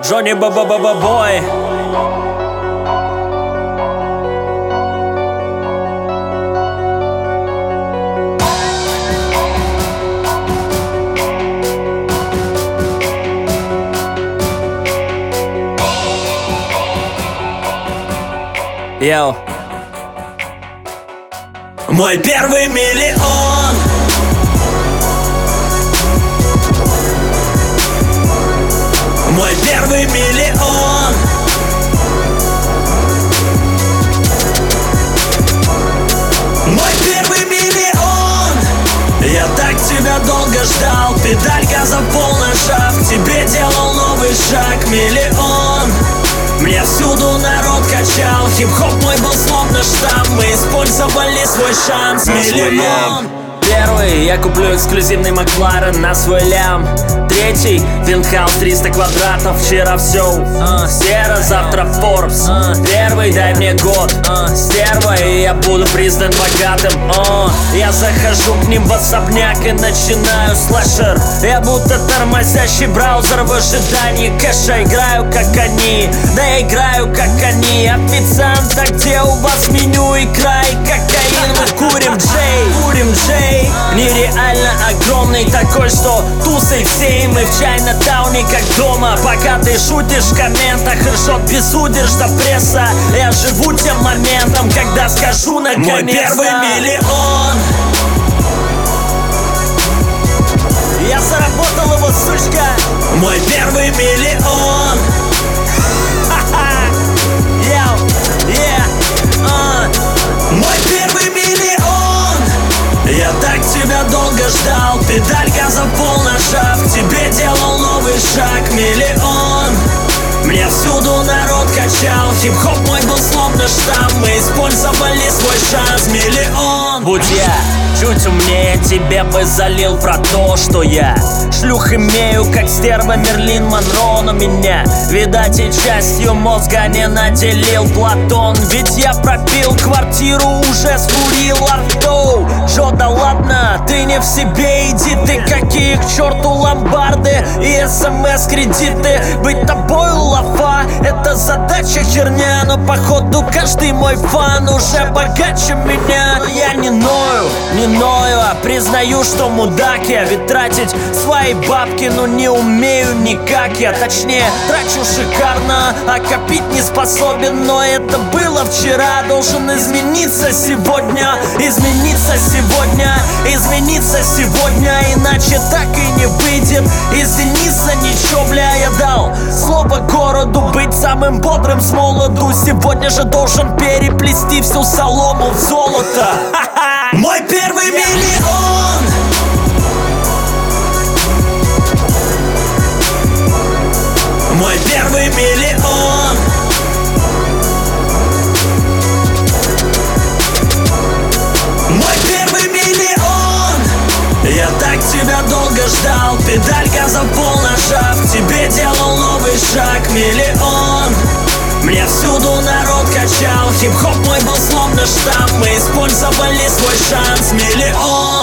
Джонни Бой. Йоу. Мой первый миллион. Мой первый миллион. Мой первый миллион. Я так тебя долго ждал, педаль газа полный шаг, к тебе делал новый шаг. Миллион. Мне всюду народ качал, хип-хоп мой был словно штамм, мы использовали свой шанс. Миллион. Первый, я куплю эксклюзивный Макларен на свой лям. Третий, винхаус 300 квадратов, вчера все серо, завтра Forbes. Первый, дай мне год, стерва, и я буду признан богатым. Я захожу к ним в особняк и начинаю слэшер. Я будто тормозящий браузер в ожидании кэша. Играю как они, да я играю как они. Официант, а где у вас меню? Икра и кокаин. Мы курим Джей, нереально огромный, такой, что тусой всей мы в Чайна-тауне как дома. Пока ты шутишь в комментах, ржет безудержно пресса. Я живу тем моментом, когда скажу наконец. Мой первый миллион. Я заработал его, сучка. Мой первый миллион. Мой первый миллион. Я так тебя долго ждал, педаль газа полный шаг, к тебе делал новый шаг. Миллион. Мне всюду народ качал, хип-хоп мой был словно штамм, мы использовали свой шанс. Миллион. Будь я чуть умнее, тебе бы залил про то, что я шлюх имею, как стерва Мерлин Монро. Но меня, видать, и частью мозга не наделил Платон. Ведь я пропил квартиру, уже скурил авто. Джо, да ладно, ты не в себе, иди ты. Какие к черту ломбарды и СМС-кредиты? Быть тобой лафа, это задача херня. Но походу каждый мой фан уже богаче меня. Но я не ною, а признаю, что мудак я. Ведь тратить свои бабки, ну не умею никак я. Точнее, трачу шикарно, а копить не способен. Но это было вчера, должен измениться сегодня. Измениться сегодня, иначе так и не выйдет. Извиниться ничего, бля, я дал слово городу быть самым бодрым с молоду. Сегодня же должен переплести всю солому в золото. Мой первый миллион. Мой первый миллион. Мой первый миллион. Я так тебя долго ждал, педаль газа полный шаг, к тебе делал новый шаг. Миллион. Мне всюду народ качал, хип-хоп мой был словно штамм, мы использовали свой шанс. Миллион.